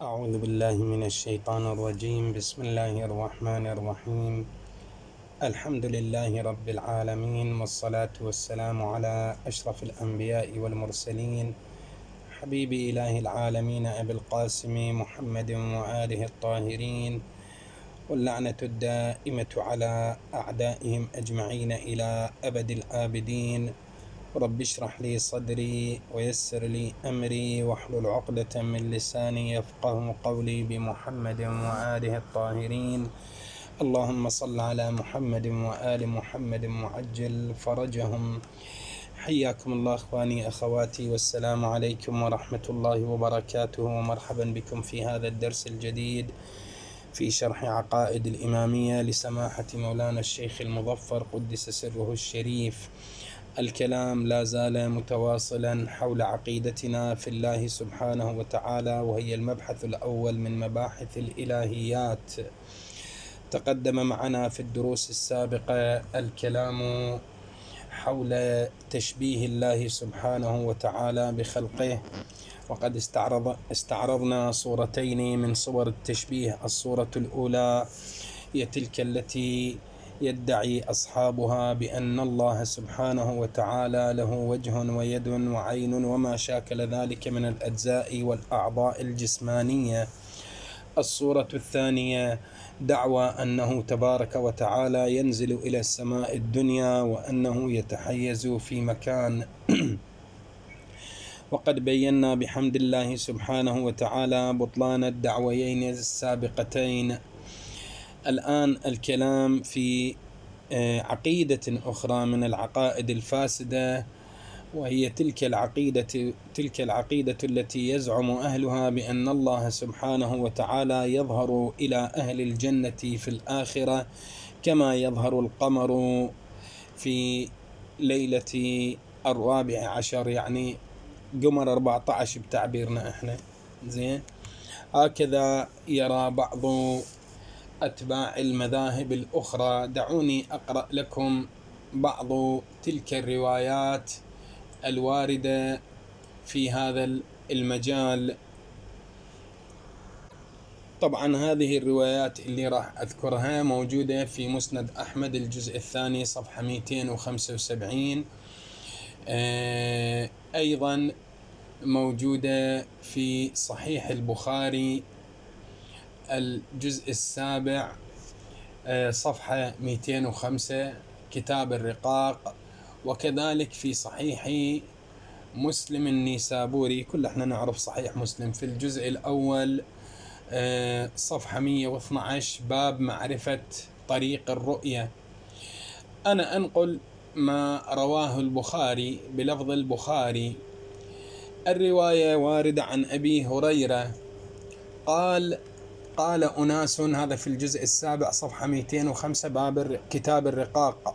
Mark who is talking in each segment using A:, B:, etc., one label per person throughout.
A: أعوذ بالله من الشيطان الرجيم. بسم الله الرحمن الرحيم. الحمد لله رب العالمين، والصلاة والسلام على أشرف الأنبياء والمرسلين، حبيب إله العالمين أبي القاسم محمد وآله الطاهرين، واللعنة الدائمة على أعدائهم أجمعين إلى أبد الآبدين. رب اشرح لي صدري ويسر لي أمري واحلل عقدة من لساني يفقه قولي، بمحمد وآله الطاهرين. اللهم صل على محمد وآل محمد وعجل فرجهم. حياكم الله أخواني أخواتي، والسلام عليكم ورحمة الله وبركاته، ومرحبا بكم في هذا الدرس الجديد في شرح عقائد الإمامية لسماحة مولانا الشيخ المظفر قدس سره الشريف. الكلام لا زال متواصلا حول عقيدتنا في الله سبحانه وتعالى، وهي المبحث الأول من مباحث الإلهيات. تقدم معنا في الدروس السابقة الكلام حول تشبيه الله سبحانه وتعالى بخلقه، وقد استعرضنا صورتين من صور التشبيه. الصورة الأولى هي تلك التي يدعي أصحابها بأن الله سبحانه وتعالى له وجه ويد وعين وما شاكل ذلك من الأجزاء والأعضاء الجسمانية. الصورة الثانية دعوى أنه تبارك وتعالى ينزل إلى السماء الدنيا وأنه يتحيز في مكان. وقد بينا بحمد الله سبحانه وتعالى بطلان الدعويين السابقتين. الآن الكلام في عقيدة أخرى من العقائد الفاسدة، وهي تلك العقيدة التي يزعم أهلها بأن الله سبحانه وتعالى يظهر إلى أهل الجنة في الآخرة كما يظهر القمر في ليلة 14، يعني قمر 14 بتعبيرنا احنا. زين، هكذا يرى بعض أتباع المذاهب الأخرى. دعوني أقرأ لكم بعض تلك الروايات الواردة في هذا المجال. طبعا هذه الروايات اللي راح أذكرها موجودة في مسند أحمد الجزء الثاني صفحة 275، أيضا موجودة في صحيح البخاري الجزء السابع صفحة 205 كتاب الرقاق، وكذلك في صحيح مسلم النيسابوري، كل احنا نعرف صحيح مسلم، في الجزء الأول صفحة 112 باب معرفة طريق الرؤية. أنا أنقل ما رواه البخاري بلفظ البخاري. الرواية واردة عن أبي هريرة قال أناس، هذا في الجزء السابع صفحة 205 باب كتاب الرقاق،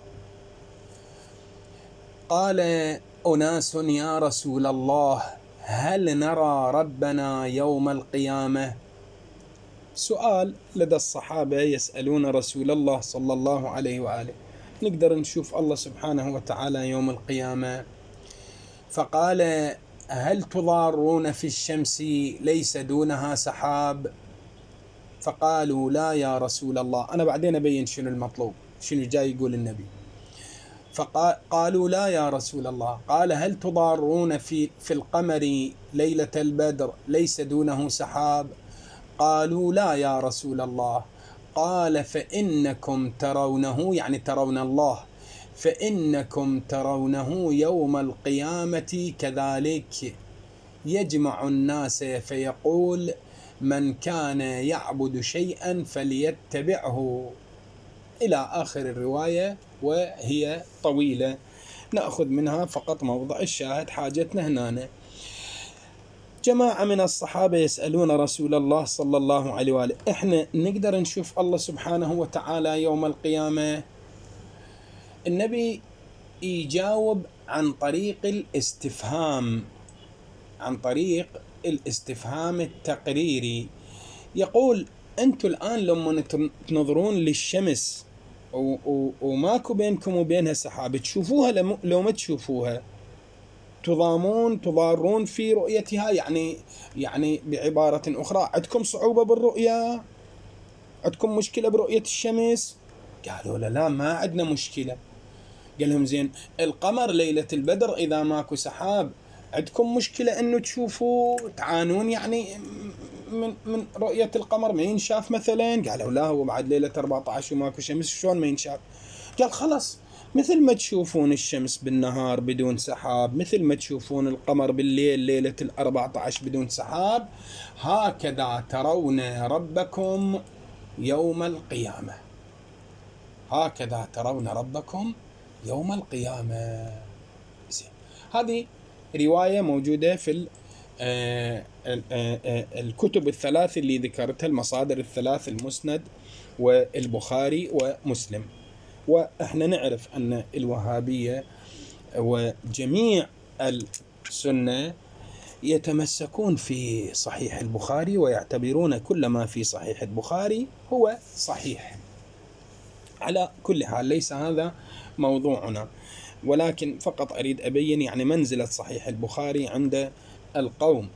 A: قال أناس يا رسول الله هل نرى ربنا يوم القيامة؟ سؤال لدى الصحابة يسألون رسول الله صلى الله عليه وآله، نقدر نشوف الله سبحانه وتعالى يوم القيامة؟ فقال هل تضارون في الشمس ليس دونها سحاب؟ فقالوا لا يا رسول الله. أنا بعدين أبين شنو المطلوب، شنو جاي يقول النبي. فقالوا لا يا رسول الله. قال هل تضارون في القمر ليلة البدر ليس دونه سحاب؟ قالوا لا يا رسول الله. قال فإنكم ترونه، يعني ترون الله، فإنكم ترونه يوم القيامة كذلك، يجمع الناس فيقول من كان يعبد شيئا فليتبعه، إلى آخر الرواية، وهي طويلة نأخذ منها فقط موضع الشاهد حاجتنا هنا. جماعة من الصحابة يسألون رسول الله صلى الله عليه وآله إحنا نقدر نشوف الله سبحانه وتعالى يوم القيامة؟ النبي يجاوب عن طريق الاستفهام التقريري. يقول أنتم الآن لما تنظرون للشمس وماكو بينكم وبينها سحاب، تشوفوها لو ما تشوفوها؟ تضارون في رؤيتها، يعني بعبارة أخرى عندكم صعوبة بالرؤية، عندكم مشكلة برؤية الشمس؟ قالوا لا ما عندنا مشكلة. قال لهم زين القمر ليلة البدر إذا ماكو سحاب عندكم مشكلة أنه تشوفوا تعانون يعني من رؤية القمر ما ينشاف مثلا؟ قالوا لا، هو بعد ليلة 14 وماكو شمس شلون ما ينشاف؟ قال خلاص، مثل ما تشوفون الشمس بالنهار بدون سحاب، مثل ما تشوفون القمر بالليل ليلة 14 بدون سحاب، هكذا ترون ربكم يوم القيامة، هكذا ترون ربكم يوم القيامة. هذه رواية موجودة في الكتب الثلاث اللي ذكرتها، المصادر الثلاث، المسند والبخاري ومسلم. وإحنا نعرف أن الوهابية وجميع السنة يتمسكون في صحيح البخاري ويعتبرون كل ما في صحيح البخاري هو صحيح. على كل حال ليس هذا موضوعنا، ولكن فقط أريد أبين يعني منزلة صحيح البخاري عند القوم.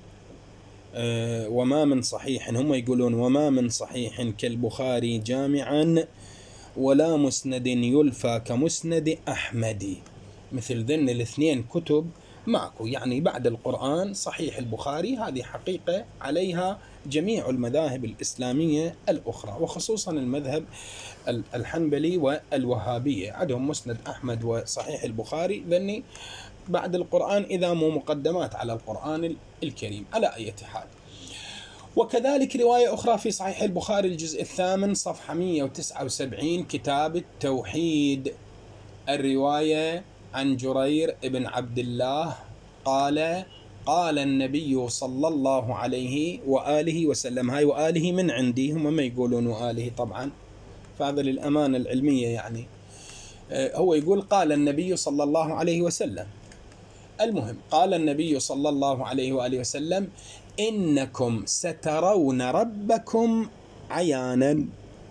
A: وما من صحيح، هم يقولون وما من صحيح كالبخاري جامعا ولا مسند يلفى كمسند أحمد. مثل ذن الاثنين كتب معكو، يعني بعد القرآن صحيح البخاري هذه حقيقة عليها جميع المذاهب الإسلامية الأخرى، وخصوصا المذهب الحنبلي والوهابية عندهم مسند أحمد وصحيح البخاري ذني بعد القرآن، إذا مو مقدمات على القرآن الكريم. على أي حال، وكذلك رواية أخرى في صحيح البخاري الجزء 8 صفحة 179 كتاب التوحيد، الرواية عن جرير بن عبد الله قال قال النبي صلى الله عليه وآله وسلم. هاي وآله من عندي، هم ما يقولون وآله طبعا، فهذا للأمانة العلمية يعني. هو يقول قال النبي صلى الله عليه وسلم. المهم قال النبي صلى الله عليه وآله وسلم إنكم سترون ربكم عيانا،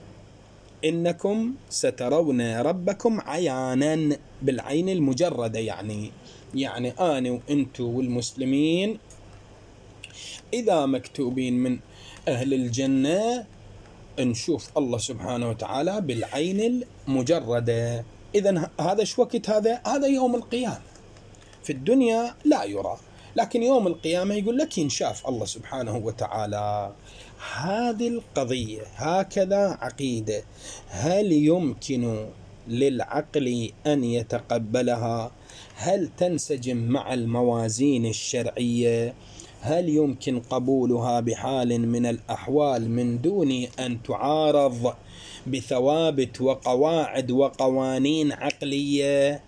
A: إنكم سترون ربكم عيانا بالعين المجردة، يعني أنا وإنتو والمسلمين إذا مكتوبين من أهل الجنة نشوف الله سبحانه وتعالى بالعين المجردة. إذن هذا شو وقت؟ هذا يوم القيامة. في الدنيا لا يرى، لكن يوم القيامة يقول لك ينشاف الله سبحانه وتعالى. هذه القضية هكذا عقيدة، هل يمكن للعقل أن يتقبلها؟ هل تنسجم مع الموازين الشرعية؟ هل يمكن قبولها بحال من الأحوال من دون أن تعارض بثوابت وقواعد وقوانين عقلية،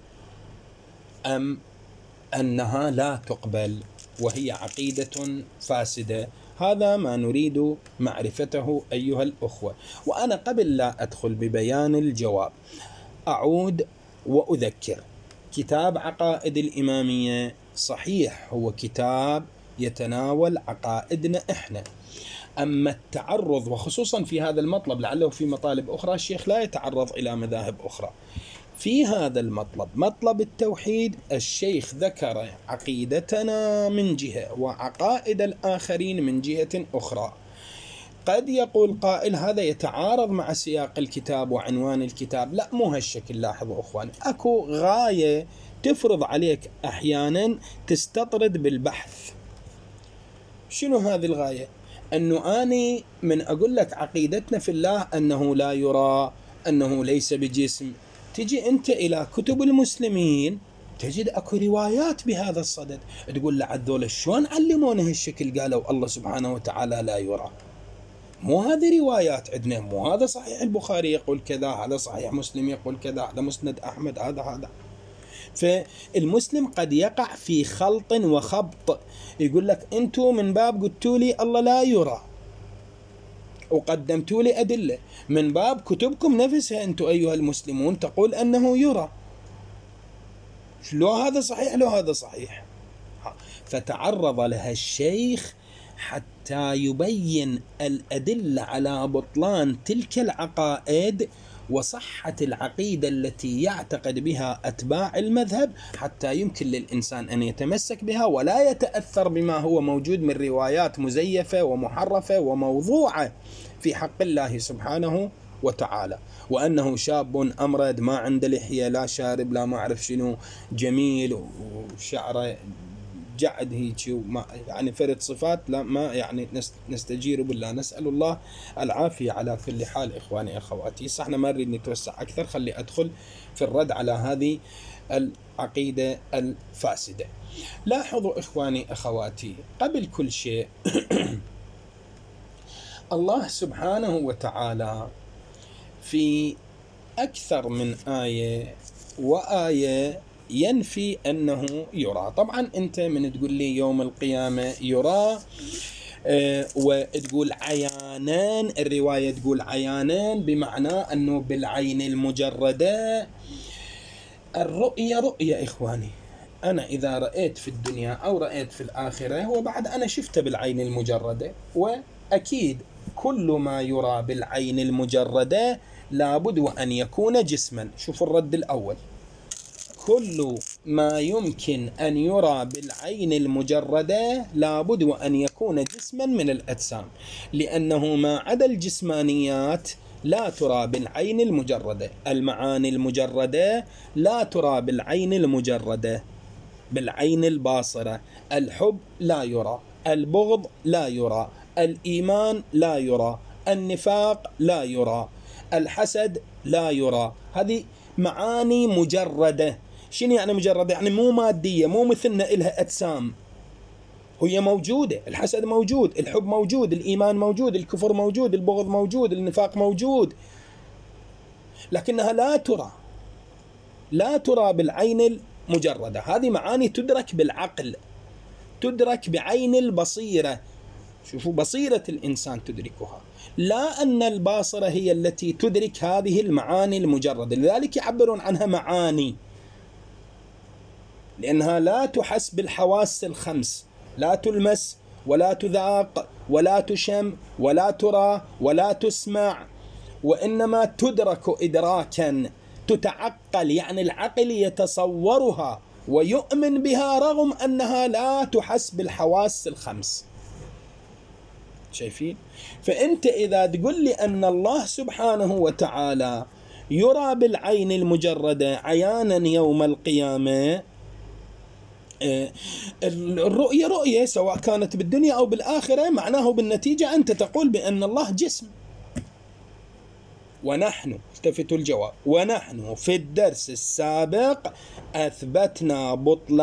A: أم أنها لا تقبل وهي عقيدة فاسدة؟ هذا ما نريد معرفته أيها الأخوة. وأنا قبل لا أدخل ببيان الجواب أعود وأذكر، كتاب عقائد الإمامية صحيح هو كتاب يتناول عقائدنا إحنا، أما التعرض وخصوصا في هذا المطلب، لعله في مطالب أخرى الشيخ لا يتعرض إلى مذاهب أخرى، في هذا المطلب مطلب التوحيد الشيخ ذكر عقيدتنا من جهة وعقائد الآخرين من جهة أخرى. قد يقول قائل هذا يتعارض مع سياق الكتاب وعنوان الكتاب. لا، مو هالشكل. لاحظوا أخوان، أكو غاية تفرض عليك أحيانا تستطرد بالبحث. شنو هذه الغاية؟ أنه أني من أقول لك عقيدتنا في الله أنه لا يرى، أنه ليس بجسم، تجي أنت إلى كتب المسلمين تجد أكو روايات بهذا الصدد، تقول لعذول شلون علمونا هالشكل؟ قالوا الله سبحانه وتعالى لا يرى. مو هذه روايات عندنا، مو هذا صحيح البخاري يقول كذا، هذا صحيح مسلم يقول كذا، هذا مسند أحمد، هذا. فالمسلم قد يقع في خلط وخبط، يقول لك أنتم من باب قلتوا لي الله لا يرى وقدمتوا لي أدلة، من باب كتبكم نفسها أنتم أيها المسلمون تقول أنه يرى. لو هذا صحيح لو هذا صحيح. فتعرض لها الشيخ حتى يبين الأدلة على بطلان تلك العقائد وصحة العقيدة التي يعتقد بها أتباع المذهب، حتى يمكن للإنسان أن يتمسك بها ولا يتأثر بما هو موجود من روايات مزيفة ومحرفة وموضوعة في حق الله سبحانه وتعالى. وأنه شاب أمرد ما عنده لحية، لا شارب، لا ما أعرف شنو، جميل وشعره جعد هيك، يعني فرد صفات لا ما يعني نستجير بالله، نسأل الله العافية. على كل حال إخواني أخواتي، صح احنا ما نريد نتوسع أكثر، خلي أدخل في الرد على هذه العقيدة الفاسدة. لاحظوا إخواني أخواتي، قبل كل شيء الله سبحانه وتعالى في أكثر من آية وآية ينفي أنه يرى. طبعا أنت من تقول لي يوم القيامة يرى وتقول عيانان، الرواية تقول عيانان بمعنى أنه بالعين المجردة. الرؤية رؤية إخواني، أنا إذا رأيت في الدنيا أو رأيت في الآخرة وبعد أنا شفته بالعين المجردة، وأكيد كل ما يرى بالعين المجردة لابد وأن يكون جسما. شوفوا الرد الأول، كل ما يمكن أن يرى بالعين المجردة لابد وأن يكون جسما من الأجسام، لأنه ما عدا الجسمانيات لا ترى بالعين المجردة. المعاني المجردة لا ترى بالعين المجردة، بالعين الباصرة. الحب لا يرى، البغض لا يرى، الإيمان لا يرى، النفاق لا يرى، الحسد لا يرى. هذه معاني مجردة. شنو يعني مجردة؟ يعني مو مادية، مو مثلنا إلها أجسام، هي موجودة. الحسد موجود، الحب موجود، الإيمان موجود، الكفر موجود، البغض موجود، النفاق موجود، لكنها لا ترى بالعين المجردة. هذه معاني تدرك بالعقل، تدرك بعين البصيرة. شوفوا بصيرة الإنسان تدركها، لا أن الباصرة هي التي تدرك هذه المعاني المجردة. لذلك يعبرون عنها معاني، لأنها لا تحس بالحواس الخمس، لا تلمس ولا تذاق ولا تشم ولا ترى ولا تسمع، وإنما تدرك إدراكا تتعقل، يعني العقل يتصورها ويؤمن بها رغم أنها لا تحس بالحواس الخمس. شايفين؟ فأنت إذا تقول لي أن الله سبحانه وتعالى يرى بالعين المجردة عيانا يوم القيامة، الرؤية رؤية سواء كانت بالدنيا أو بالآخرة، معناه بالنتيجة أنت تقول بأن الله جسم. ونحن، التفتوا الجواب، ونحن في الدرس السابق أثبتنا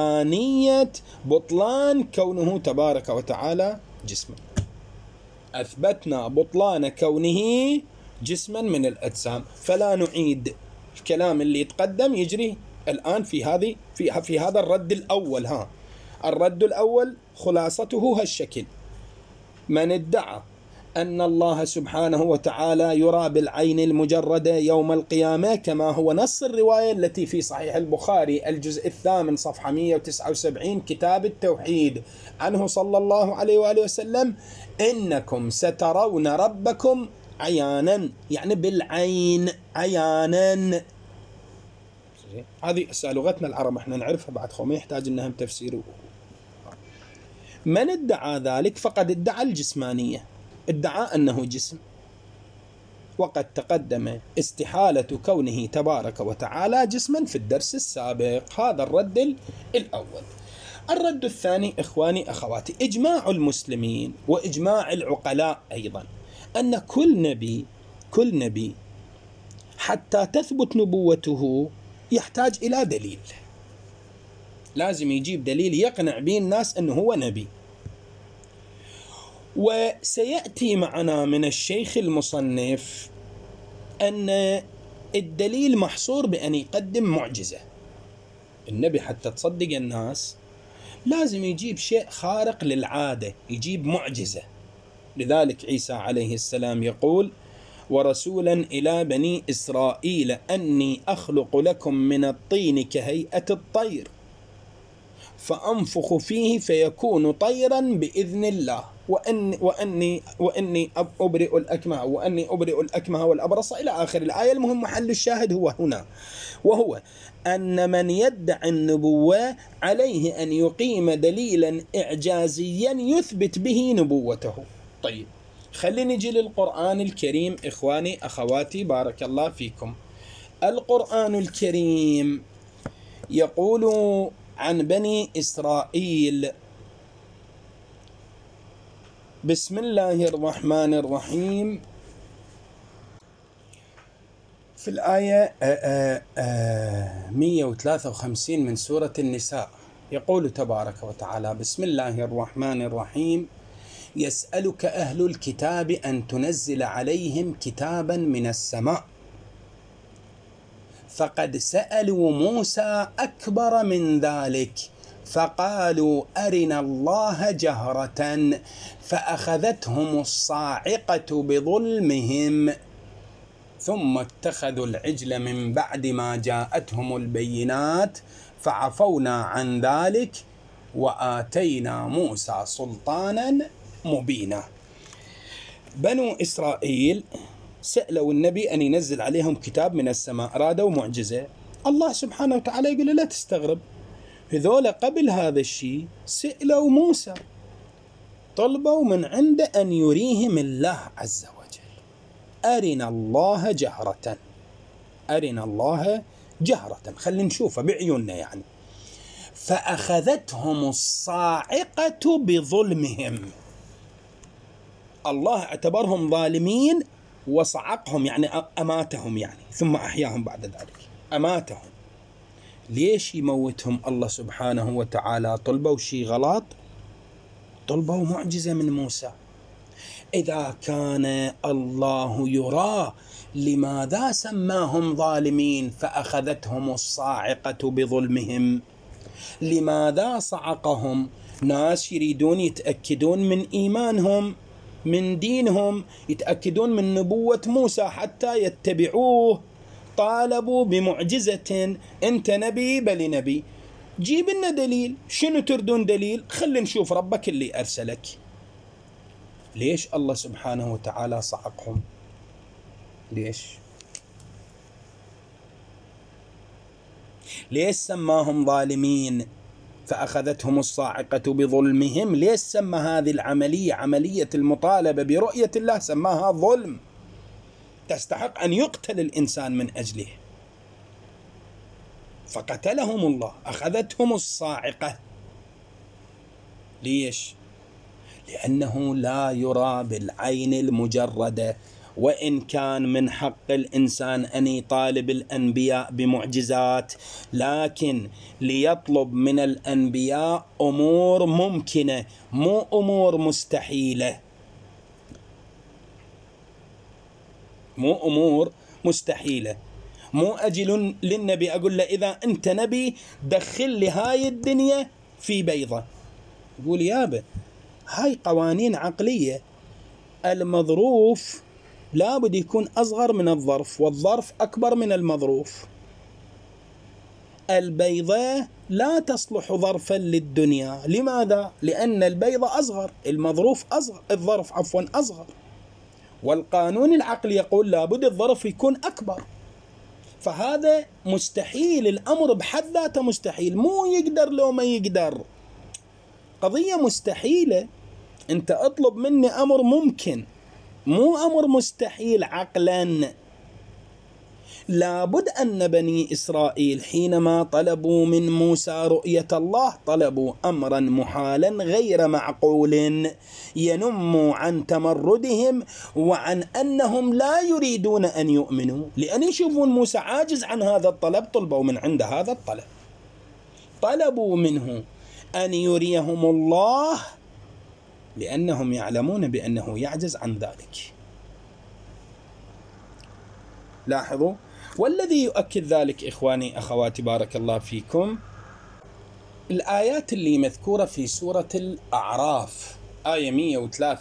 A: بطلان كونه تبارك وتعالى جسما. أثبتنا بطلان كونه جسما من الأجسام، فلا نعيد الكلام اللي يتقدم يجري الآن في هذا الرد الأول. الرد الأول خلاصته هالشكل: من ادعى أن الله سبحانه وتعالى يرى بالعين المجردة يوم القيامة كما هو نص الرواية التي في صحيح البخاري الجزء 8 صفحة 179 كتاب التوحيد عنه صلى الله عليه وآله وسلم: إنكم سترون ربكم عيانا، يعني بالعين عيانا. هذه لغتنا العرب احنا نعرفها بعد، ما يحتاج انها تفسير. من ادعى ذلك فقد ادعى الجسمانية، ادعى أنه جسم، وقد تقدم استحالة كونه تبارك وتعالى جسما في الدرس السابق. هذا الرد الأول. الرد الثاني إخواني أخواتي، إجماع المسلمين وإجماع العقلاء أيضا أن كل نبي حتى تثبت نبوته يحتاج إلى دليل، لازم يجيب دليل يقنع به الناس أنه هو نبي. وسيأتي معنا من الشيخ المصنف أن الدليل محصور بأن يقدم معجزة. النبي حتى تصدق الناس لازم يجيب شيء خارق للعادة، يجيب معجزة. لذلك عيسى عليه السلام يقول: ورسولا إلى بني إسرائيل أني أخلق لكم من الطين كهيئة الطير فأنفخ فيه فيكون طيرا بإذن الله. وأني أبرئ الأكمه وأني أبرئ الأكمه والأبرص إلى آخر الآية. المهم محل الشاهد هو هنا، وهو أن من يدعي النبوة عليه أن يقيم دليلا إعجازيا يثبت به نبوته. طيب خلينا نجي للقرآن الكريم إخواني أخواتي بارك الله فيكم. القرآن الكريم يقول عن بني إسرائيل بسم الله الرحمن الرحيم في الآية 153 من سورة النساء، يقول تبارك وتعالى بسم الله الرحمن الرحيم: يسألك أهل الكتاب أن تنزل عليهم كتابا من السماء، فقد سألوا موسى أكبر من ذلك فقالوا أرنا الله جهرة فأخذتهم الصاعقة بظلمهم ثم اتخذوا العجل من بعد ما جاءتهم البينات فعفونا عن ذلك وآتينا موسى سلطانا مبينا. بنو إسرائيل سألوا النبي أن ينزل عليهم كتاب من السماء، أرادوا معجزة. الله سبحانه وتعالى يقول لا تستغرب، هذول قبل هذا الشيء سألوا موسى، طلبوا من عنده أن يريهم الله عز وجل، أرنا الله جهرة، أرنا الله جهرة، خلينا نشوفه بعيوننا يعني. فأخذتهم الصاعقة بظلمهم، الله اعتبرهم ظالمين وصعقهم يعني أماتهم يعني، ثم أحياهم بعد ذلك، أماتهم. ليش يموتهم الله سبحانه وتعالى؟ طلبوا شيء غلط؟ طلبوا معجزة من موسى. إذا كان الله يرى لماذا سماهم ظالمين فأخذتهم الصاعقة بظلمهم؟ لماذا صعقهم؟ ناس يريدون يتأكدون من إيمانهم، من دينهم، يتأكدون من نبوة موسى حتى يتبعوه، طالبوا بمعجزة. أنت نبي؟ بل نبي، جيب لنا دليل. شنو تردون دليل؟ خلينا نشوف ربك اللي أرسلك. ليش الله سبحانه وتعالى صعقهم؟ ليش سماهم ظالمين فأخذتهم الصاعقة بظلمهم؟ ليش سمى هذه العملية عملية المطالبة برؤية الله سماها ظلم تستحق أن يقتل الإنسان من أجله؟ فقتلهم الله، أخذتهم الصاعقة. ليش؟ لأنه لا يرى بالعين المجردة، وإن كان من حق الإنسان أن يطالب الأنبياء بمعجزات، لكن ليطلب من الأنبياء أمور ممكنة مو أمور مستحيلة، مو أمور مستحيلة. مو أجي للنبي أقول له إذا أنت نبي دخل لي هاي الدنيا في بيضة، يقول يابا هاي قوانين عقلية، المظروف لابد يكون أصغر من الظرف والظرف أكبر من المظروف. البيضة لا تصلح ظرفا للدنيا، لماذا؟ لأن البيضة أصغر، المظروف أصغر، الظرف عفوا أصغر، والقانون العقلي يقول لابد الظرف يكون أكبر. فهذا مستحيل، الأمر بحد ذاته مستحيل، مو يقدر لو ما يقدر، قضية مستحيلة. أنت أطلب مني أمر ممكن مو أمر مستحيل عقلا. لابد أن بني إسرائيل حينما طلبوا من موسى رؤية الله طلبوا أمرا محالا غير معقول ينم عن تمردهم وعن أنهم لا يريدون أن يؤمنوا، لأن يشوفون موسى عاجز عن هذا الطلب، طلبوا من عند هذا الطلب، طلبوا منه أن يريهم الله لأنهم يعلمون بأنه يعجز عن ذلك. لاحظوا، والذي يؤكد ذلك إخواني أخواتي بارك الله فيكم الآيات اللي مذكورة في سورة الأعراف آية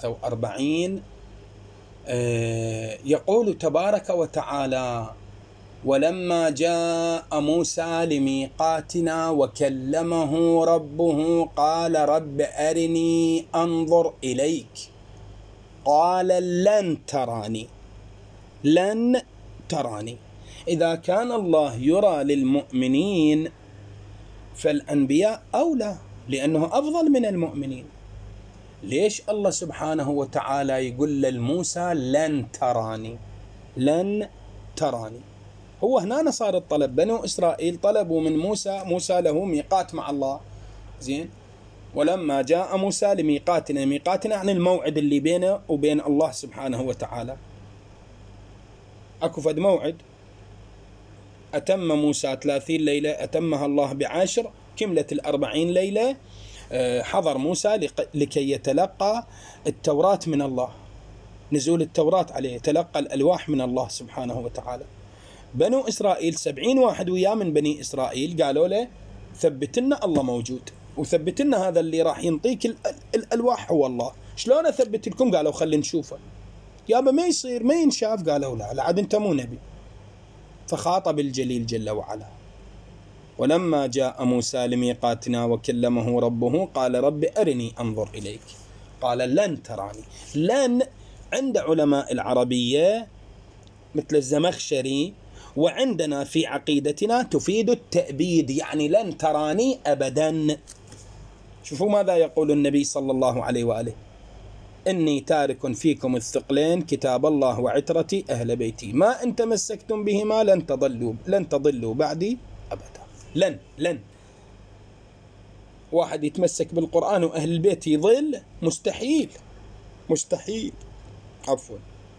A: 143 يقول تبارك وتعالى: ولما جاء موسى لميقاتنا وكلمه ربه قال رب أرني أنظر إليك قال لن تراني. لن تراني. إذا كان الله يرى للمؤمنين فالأنبياء أولى، لأنه أفضل من المؤمنين. ليش الله سبحانه وتعالى يقول للموسى لن تراني؟ لن تراني. هو هنا صار الطلب، بنو إسرائيل طلبوا من موسى، موسى له ميقات مع الله، زين. ولما جاء موسى لميقاتنا، ميقاتنا يعني الموعد اللي بينه وبين الله سبحانه وتعالى. أكو فد موعد أتم موسى 30 ليلة، أتمها الله ب10، كملت 40 ليلة. حضر موسى لكي يتلقى التوراة من الله، نزول التوراة عليه، تلقى الألواح من الله سبحانه وتعالى. بنو إسرائيل 70 واحد وياه من بني إسرائيل قالوا له ثبتنا الله موجود، وثبتنا هذا اللي راح ينطيك الألواح هو الله. شلون أثبت لكم؟ قالوا خلي نشوفه. يابا ما يصير، ما ينشاف. قالوا لا عاد أنت مو نبي. فخاطب الجليل جل وعلا. ولما جاء موسى لميقاتنا وكلمه ربه قال رب أرني أنظر إليك قال لن تراني. لن عند علماء العربية مثل الزمخشري وعندنا في عقيدتنا تفيد التأبيد، يعني لن تراني أبدا. شوفوا ماذا يقول النبي صلى الله عليه وآله: إني تارك فيكم الثقلين كتاب الله وعترتي أهل بيتي، ما إن تمسكتم بهما لن تضلوا بعدي أبدا. لن واحد يتمسك بالقرآن وأهل البيت يضل؟ مستحيل. عفوا.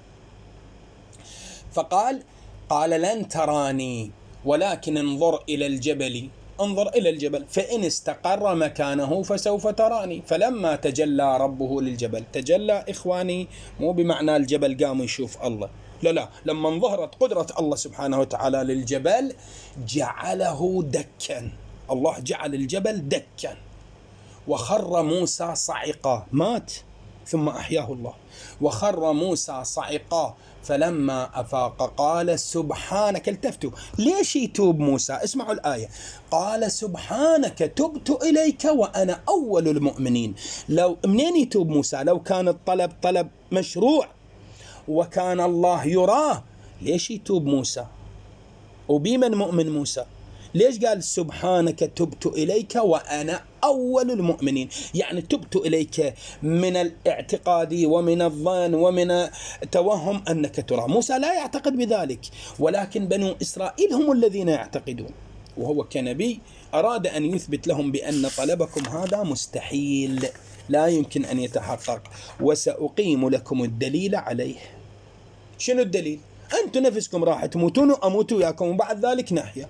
A: فقال لن تراني ولكن انظر إلى الجبل فإن استقر مكانه فسوف تراني. فلما تجلى ربه للجبل، تجلى إخواني مو بمعنى الجبل قام يشوف الله، لا، لما انظهرت قدرة الله سبحانه وتعالى للجبل جعله دكا. الله جعل الجبل دكا وخر موسى صعقا، مات ثم أحياه الله. وخر موسى صعقا فلما أفاق قال سبحانك. التفتوا ليش يتوب موسى؟ اسمعوا الآية: قال سبحانك تبت إليك وأنا أول المؤمنين. لو منين يتوب موسى؟ لو كان الطلب طلب مشروع وكان الله يراه، ليش يتوب موسى؟ وبمن مؤمن موسى؟ ليش قال سبحانك تبت إليك وأنا أول المؤمنين؟ يعني تبت إليك من الاعتقاد ومن الظن ومن توهم أنك ترى. موسى لا يعتقد بذلك، ولكن بنو إسرائيل هم الذين يعتقدون، وهو كنبي أراد أن يثبت لهم بأن طلبكم هذا مستحيل، لا يمكن أن يتحقق، وسأقيم لكم الدليل عليه. شنو الدليل؟ أنتم نفسكم راح تموتون وأموت وياكم وبعد ذلك نحيا.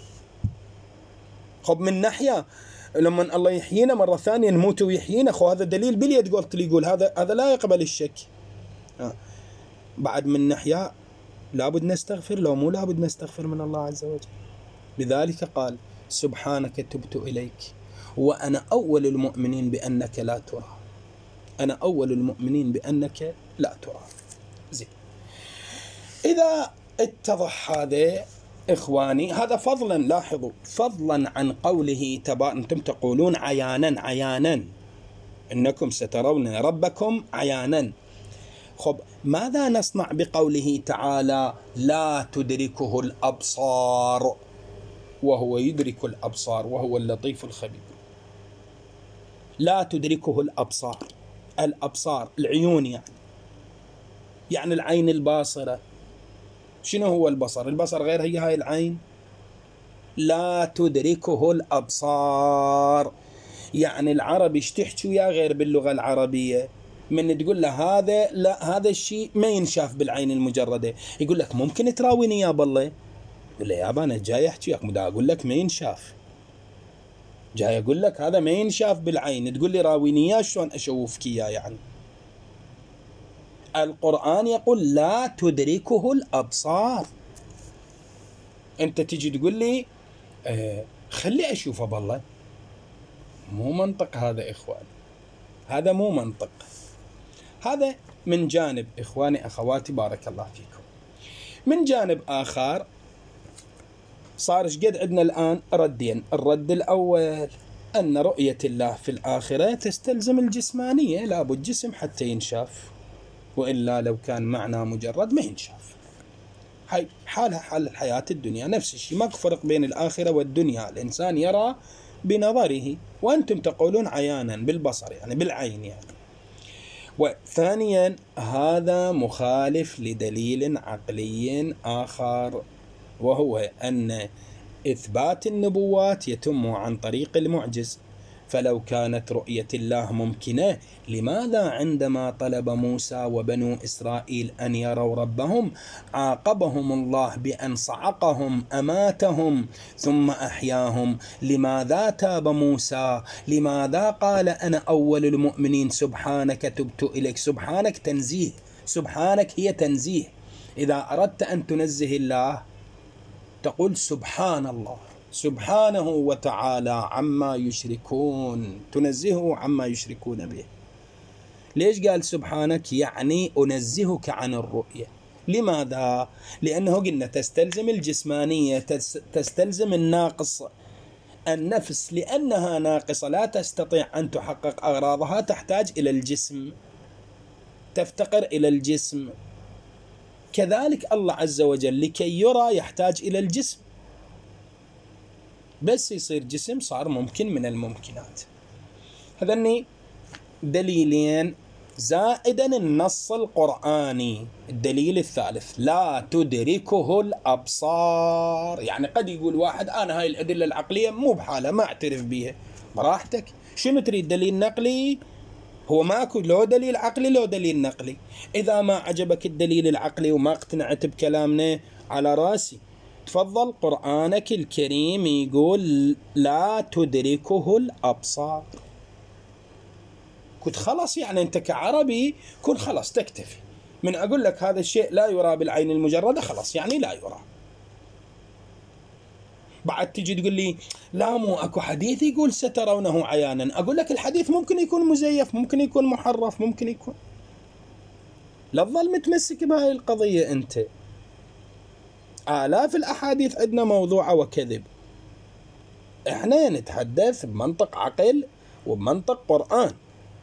A: خب من ناحية لما الله يحيينا مرة ثانية نموت ويحيينا، خو هذا دليل باليد. قلت لي يقول هذا لا يقبل الشك. بعد من ناحية لابد نستغفر، لو مو لابد نستغفر من الله عز وجل. لذلك قال سبحانك تبت إليك وأنا أول المؤمنين بأنك لا ترى. أنا أول المؤمنين بأنك لا ترى. زين، إذا اتضح هذا إخواني، هذا فضلا، لاحظوا، فضلا عن قوله تبارك: أنتم تقولون عيانا إنكم سترون ربكم عيانا. خب ماذا نصنع بقوله تعالى لا تدركه الأبصار وهو يدرك الأبصار وهو اللطيف الخبير؟ لا تدركه الأبصار العيون، يعني العين الباصرة. شنو هو البصر؟ البصر غير هي هاي العين. لا تدركه الأبصار، يعني العرب يشتحكوا يا غير باللغة العربية. من تقول له هذا لا، هذا الشيء ما ينشاف بالعين المجردة، يقول لك ممكن تراويني يا بالله؟ يقول له يابا أنا جاي أحكي لك، مدا أقول لك ما ينشاف، جاي أقول لك هذا ما ينشاف بالعين، تقول لي راويني يا شلون أشوفك إياه؟ يعني القرآن يقول لا تدركه الأبصار. أنت تيجي تقول لي خلي أشوفه بالله، مو منطق هذا إخواني، هذا مو منطق. هذا من جانب إخواني أخواتي بارك الله فيكم. من جانب آخر صار شقد عندنا الآن ردين. الرد الأول أن رؤية الله في الآخرة تستلزم الجسمانية، لابد جسم حتى ينشاف، وإلا لو كان معنى مجرد ما ينشاف. هاي حالها حال الحياة الدنيا، نفس الشيء، ما فرق بين الآخرة والدنيا. الإنسان يرى بنظره، وأنتم تقولون عيانا بالبصر، يعني بالعين يعني. وثانيا هذا مخالف لدليل عقلي آخر، وهو أن إثبات النبوات يتم عن طريق المعجز. فلو كانت رؤية الله ممكنة، لماذا عندما طلب موسى وبنو إسرائيل أن يروا ربهم عاقبهم الله بأن صعقهم أماتهم ثم أحياهم؟ لماذا تاب موسى؟ لماذا قال أنا أول المؤمنين؟ سبحانك تبت إليك. سبحانك تنزيه، سبحانك هي تنزيه. إذا أردت أن تنزه الله تقول سبحان الله، سبحانه وتعالى عما يشركون، تنزهه عما يشركون به. ليش قال سبحانك؟ يعني أنزهك عن الرؤية. لماذا؟ لأنه قلنا تستلزم الجسمانية، تستلزم الناقص، النفس لأنها ناقصة لا تستطيع أن تحقق أغراضها، تحتاج إلى الجسم، تفتقر إلى الجسم. كذلك الله عز وجل لكي يرى يحتاج إلى الجسم، بس يصير جسم صار ممكن من الممكنات. هذني دليلين زائدا النص القرآني. الدليل الثالث لا تدركه الأبصار. يعني قد يقول واحد أنا هاي الأدلة العقلية مو بحالة، ما أعترف بها، براحتك. شنو تريد؟ دليل نقلي؟ هو ماكو لو دليل عقلي لو دليل نقلي. إذا ما عجبك الدليل العقلي وما اقتنعت بكلامنا على راسي، تفضل. قرآنك الكريم يقول لا تدركه الأبصار. كنت خلاص، يعني أنت كعربي كن خلاص تكتفي من أقول لك هذا الشيء لا يرى بالعين المجردة، خلاص يعني لا يرى. بعد تجي تقول لي لا مو أكو حديث يقول سترونه عيانا. أقول لك الحديث ممكن يكون مزيف، ممكن يكون محرف، ممكن يكون. لا تظل متمسك بهاي القضية. أنت آلاف الأحاديث عندنا موضوعة وكذب. إحنا نتحدث بمنطق عقل وبمنطق قرآن.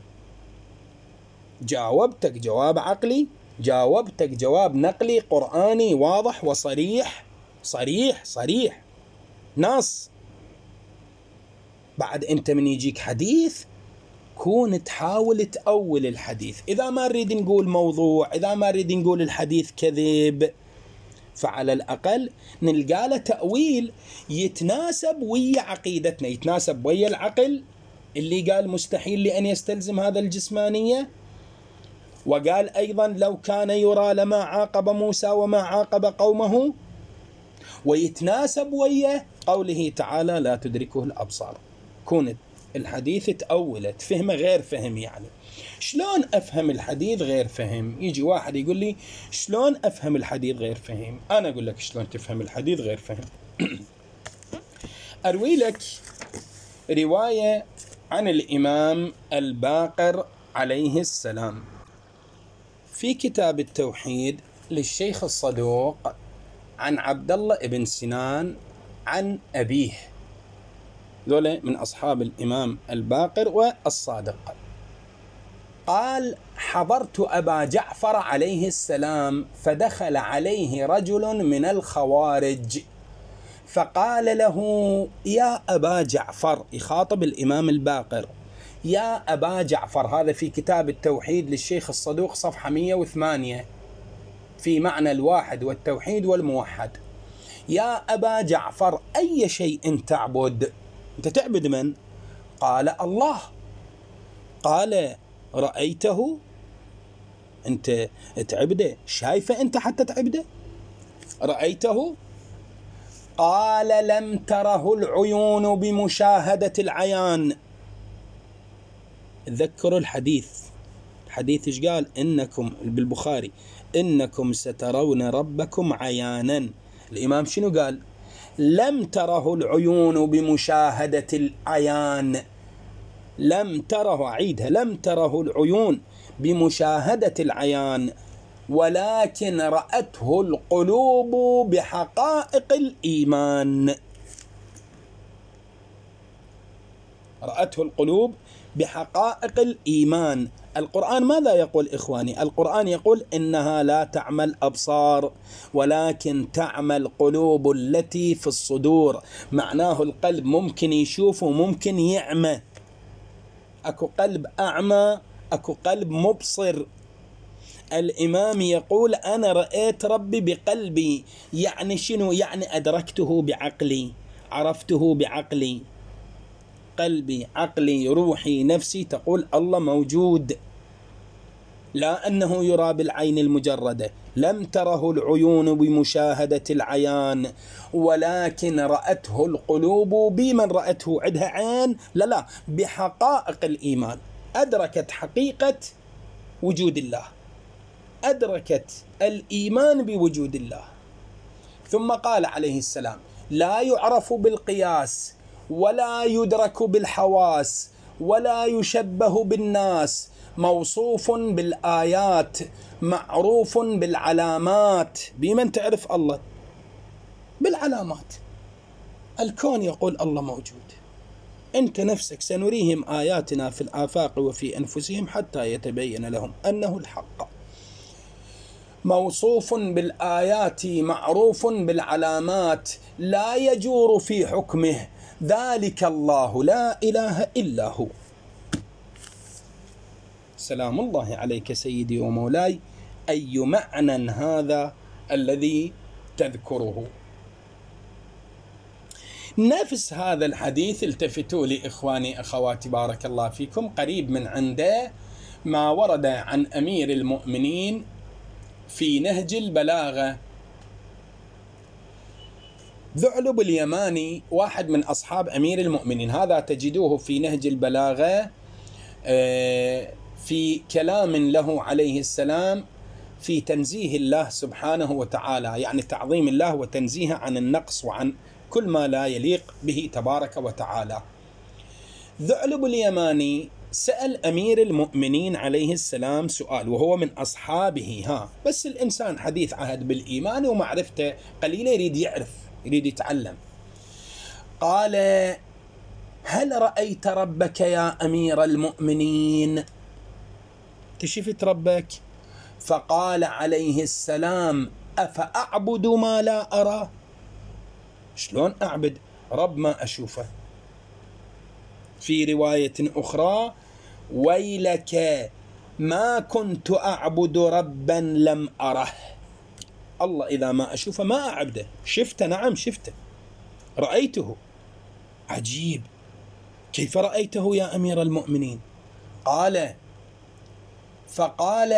A: جاوبتك جواب عقلي، جاوبتك جواب نقلي قرآني واضح وصريح، صريح صريح نص. بعد أنت من يجيك حديث كون تحاول تأول الحديث. إذا ما نريد نقول موضوع، إذا ما نريد نقول الحديث كذب، فعلى الأقل نلقى له تأويل يتناسب ويا عقيدتنا، يتناسب ويا العقل اللي قال مستحيل لأن يستلزم هذا الجسمانية، وقال أيضا لو كان يرى لما عاقب موسى وما عاقب قومه، ويتناسب ويا قوله تعالى لا تدركه الأبصار. كونت الحديث تأولت، فهم غير فهم. يعني شلون أفهم الحديث غير فهم؟ يجي واحد يقول لي شلون أفهم الحديث غير فهم؟ أنا أقول لك شلون تفهم الحديث غير فهم. أروي لك رواية عن الإمام الباقر عليه السلام في كتاب التوحيد للشيخ الصدوق عن عبد الله بن سنان عن أبيه. ذولا من أصحاب الإمام الباقر والصادق. قال حضرت أبا جعفر عليه السلام فدخل عليه رجل من الخوارج فقال له يا أبا جعفر، يخاطب الإمام الباقر، يا أبا جعفر. هذا في كتاب التوحيد للشيخ الصدوق صفحة 108 في معنى الواحد والتوحيد والموحد. يا أبا جعفر أي شيء تعبد؟ أنت تعبد من؟ قال الله. قال رأيته؟ أنت تعبده؟ شايفه أنت حتى تعبده؟ رأيته؟ قال لم تره العيون بمشاهدة العيان. تذكروا الحديث إيش قال؟ إنكم بالبخاري إنكم سترون ربكم عيانا. الإمام شنو قال؟ لم تره العيون بمشاهدة العيان. لم تره، عيدها، لم تره العيون بمشاهدة العيان. ولكن رأته القلوب بحقائق الإيمان. رأته القلوب بحقائق الإيمان. القرآن ماذا يقول إخواني؟ القرآن يقول إنها لا تعمى الأبصار ولكن تعمى القلوب التي في الصدور. معناه القلب ممكن يشوف وممكن يعمى. أكو قلب أعمى، أكو قلب مبصر. الإمام يقول أنا رأيت ربي بقلبي. يعني شنو؟ يعني أدركته بعقلي، عرفته بعقلي. قلبي، عقلي، روحي، نفسي تقول الله موجود، لا أنه يرى بالعين المجردة. لم تره العيون بمشاهدة العيان، ولكن رأته القلوب. بمن رأته؟ عندها عين؟ لا، بحقائق الإيمان. أدركت حقيقة وجود الله، أدركت الإيمان بوجود الله. ثم قال عليه السلام لا يعرف بالقياس ولا يدرك بالحواس ولا يشبه بالناس، موصوف بالآيات، معروف بالعلامات. بمن تعرف الله؟ بالعلامات. الكون يقول الله موجود. أنت نفسك سنريهم آياتنا في الآفاق وفي أنفسهم حتى يتبين لهم أنه الحق. موصوف بالآيات، معروف بالعلامات، لا يجور في حكمه، ذلك الله لا إله إلا هو. سلام الله عليك سيدي ومولاي. أي معنى هذا الذي تذكره؟ نفس هذا الحديث، التفتوا لي إخواني أخواتي بارك الله فيكم، قريب من عنده ما ورد عن أمير المؤمنين في نهج البلاغة. ثعلب اليماني واحد من أصحاب أمير المؤمنين، هذا تجدوه في نهج البلاغة في كلام له عليه السلام في تنزيه الله سبحانه وتعالى، يعني تعظيم الله وتنزيهه عن النقص وعن كل ما لا يليق به تبارك وتعالى. ثعلب اليماني سأل أمير المؤمنين عليه السلام سؤال، وهو من أصحابه. بس الإنسان حديث عهد بالإيمان ومعرفته قليلة، يريد يعرف، يريد يتعلم. قال هل رأيت ربك يا أمير المؤمنين؟ شفت ربك؟ فقال عليه السلام أفأعبد ما لا أرى؟ شلون أعبد رب ما أشوفه؟ في رواية أخرى ويلك ما كنت أعبد ربا لم أره. الله إذا ما أشوفه ما أعبده. شفته؟ نعم شفته، رأيته. عجيب، كيف رأيته يا أمير المؤمنين؟ فقال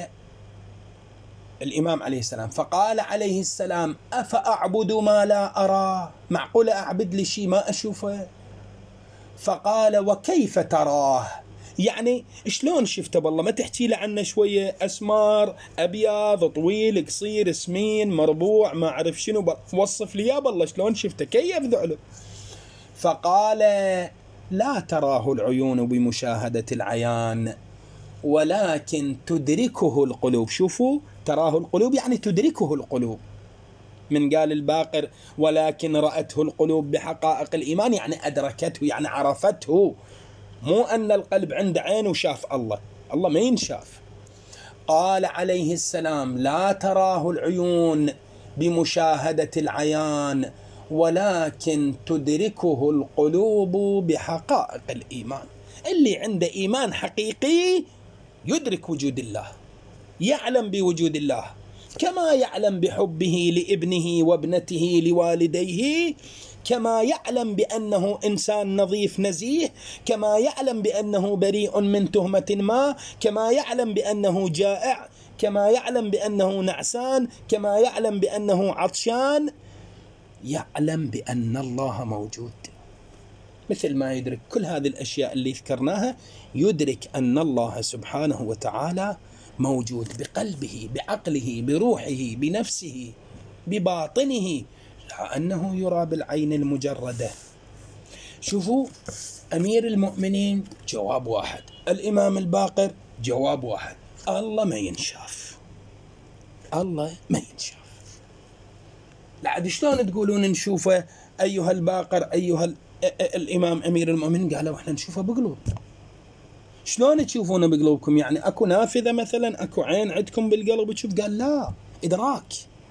A: الإمام عليه السلام، فقال عليه السلام أفأعبد ما لا أرى؟ معقول أعبد لشيء ما أشوفه؟ فقال وكيف تراه؟ يعني شلون شفته بالله؟ ما تحكي لي عنه شوية؟ أسمار، أبيض، طويل، قصير، سمين، مربوع، ما أعرف شنو، وصف لي يا بالله شلون شفته؟ كيف ذعلب؟ فقال لا تراه العيون بمشاهدة العيان ولكن تدركه القلوب. شوفوا، تراه القلوب يعني تدركه القلوب. من قال الباقر ولكن رأته القلوب بحقائق الإيمان، يعني أدركته، يعني عرفته. مو أن القلب عنده عين وشاف الله، الله ما ينشاف. قال عليه السلام لا تراه العيون بمشاهدة العيان ولكن تدركه القلوب بحقائق الإيمان. اللي عنده إيمان حقيقي يدرك وجود الله، يعلم بوجود الله، كما يعلم بحبه لابنه وابنته لوالديه، كما يعلم بأنه إنسان نظيف نزيه، كما يعلم بأنه بريء من تهمة ما، كما يعلم بأنه جائع، كما يعلم بأنه نعسان، كما يعلم بأنه عطشان. يعلم بأن الله موجود، مثل ما يدرك كل هذه الأشياء اللي ذكرناها، يدرك أن الله سبحانه وتعالى موجود بقلبه، بعقله، بروحه، بنفسه، بباطنه، لا أنه يرى بالعين المجردة. شوفوا، أمير المؤمنين جواب واحد، الإمام الباقر جواب واحد، الله ما ينشاف. الله ما ينشاف. لعد شلون تقولون نشوفه أيها الباقر أيها الإمام أمير المؤمنين؟ قالوا إحنا نشوفه بقلوب. شلون تشوفونه بقلوبكم؟ يعني أكو نافذة مثلا، أكو عين عندكم بالقلب تشوف؟ قال لا، إدراك،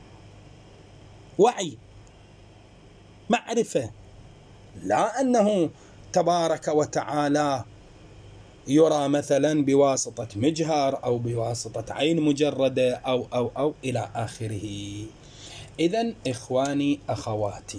A: وعي، معرفة. لا أنه تبارك وتعالى يرى مثلا بواسطة مجهر أو بواسطة عين مجردة أو إلى آخره. إذن إخواني أخواتي،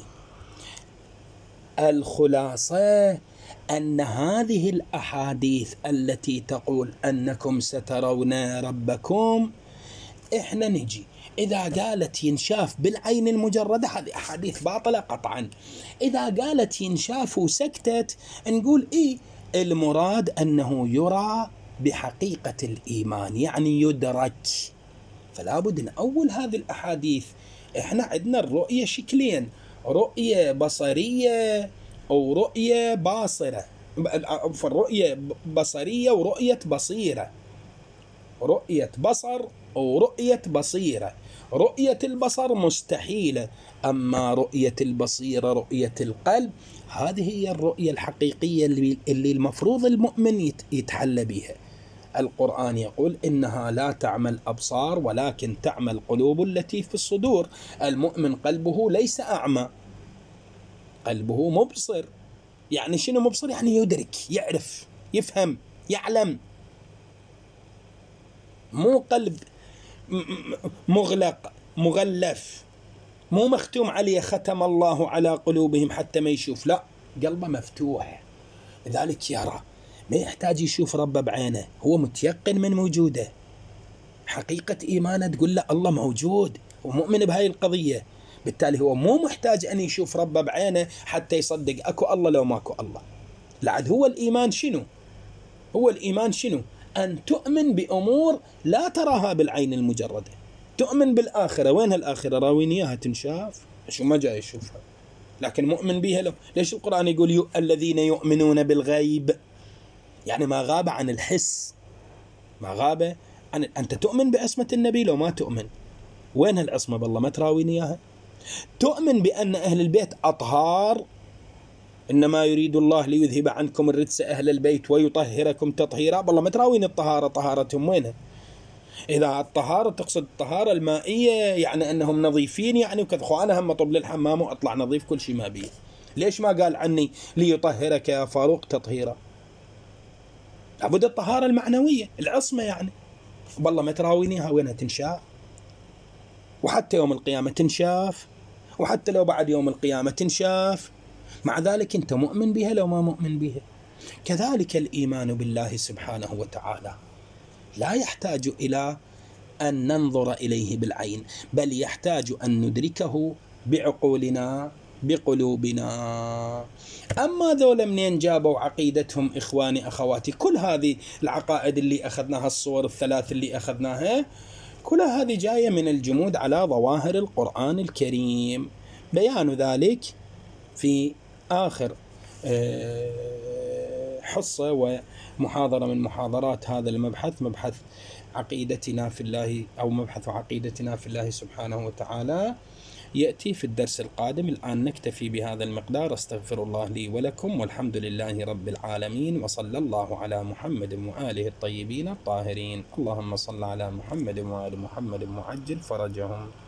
A: الخلاصة أن هذه الأحاديث التي تقول أنكم سترون ربكم، إحنا نجي إذا قالت ينشاف بالعين المجردة هذه أحاديث باطلة قطعا. إذا قالت ينشاف وسكتت نقول إيه المراد أنه يرى بحقيقة الإيمان، يعني يدرك. فلا بد نأول هذه الأحاديث. إحنا عندنا الرؤية شكلين، رؤية بصرية أو رؤية باصرة، فالرؤية بصرية ورؤية بصيرة، رؤية بصر ورؤية بصيرة. رؤية البصر مستحيلة، أما رؤية البصيرة رؤية القلب هذه هي الرؤية الحقيقية اللي المفروض المؤمن يتحلى بها. القرآن يقول إنها لا تعمى الأبصار ولكن تعمى القلوب التي في الصدور. المؤمن قلبه ليس أعمى، قلبه مبصر. يعني شنو مبصر؟ يعني يدرك، يعرف، يفهم، يعلم. مو قلب مغلق مغلف، مو مختوم عليه ختم الله على قلوبهم حتى ما يشوف، لا، قلبه مفتوح، لذلك يرى، ما يحتاج يشوف ربه بعينه، هو متيقن من وجوده. حقيقة إيمانه تقول له الله موجود ومؤمن بهاي القضية، بالتالي هو مو محتاج أن يشوف ربه بعينه حتى يصدق أكو الله لو ماكو الله. لعد هو الإيمان شنو؟ هو الإيمان شنو؟ أن تؤمن بأمور لا تراها بالعين المجردة. تؤمن بالآخرة، وين الآخرة؟ راوين إياها تنشاف؟ شو ما جاي يشوفها، لكن مؤمن بيها. لو ليش القرآن يقول الذين يؤمنون بالغيب؟ يعني ما غاب عن الحس، ما غاب عن. أنت تؤمن بعصمة النبي لو ما تؤمن؟ وين العصمة بالله؟ ما تراوين إياها. تؤمن بأن أهل البيت أطهار، إنما يريد الله ليذهب عنكم الرجس أهل البيت ويطهركم تطهيرا، بالله ما تراوين الطهارة طهارتهم وينها؟ إذا الطهارة تقصد الطهارة المائية يعني أنهم نظيفين يعني وكذا، أنا هم طب للحمام وأطلع نظيف كل شيء ما بيه، ليش ما قال عني ليطهرك يا فاروق تطهيرا؟ لابد الطهارة المعنوية، العصمة يعني. بالله ما تراوينيها وينها؟ تنشاف، وحتى يوم القيامة تنشاف، وحتى لو بعد يوم القيامة تنشاف. مع ذلك أنت مؤمن بها لو ما مؤمن بها. كذلك الإيمان بالله سبحانه وتعالى لا يحتاج إلى أن ننظر إليه بالعين، بل يحتاج أن ندركه بعقولنا بقلوبنا. أما ذولا منين جابوا عقيدتهم إخواني أخواتي؟ كل هذه العقائد اللي أخذناها، الصور الثلاث اللي أخذناها، كل هذه جاية من الجمود على ظواهر القرآن الكريم. بيان ذلك في آخر حصة ومحاضرة من محاضرات هذا المبحث، مبحث عقيدتنا في الله أو مبحث عقيدتنا في الله سبحانه وتعالى، يأتي في الدرس القادم. الآن نكتفي بهذا المقدار. استغفر الله لي ولكم، والحمد لله رب العالمين، وصلى الله على محمد وآله الطيبين الطاهرين. اللهم صل على محمد وآل محمد وعجل فرجهم.